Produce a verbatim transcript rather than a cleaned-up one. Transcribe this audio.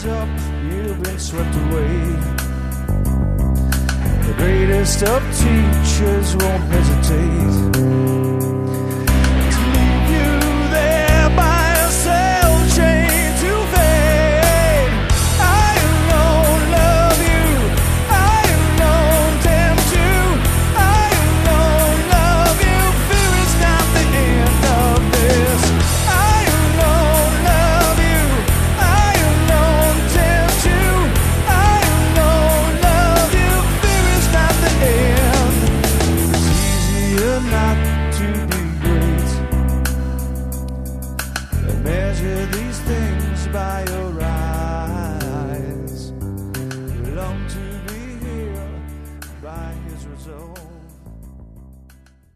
up, you've been swept away. The greatest of teachers won't hesitate.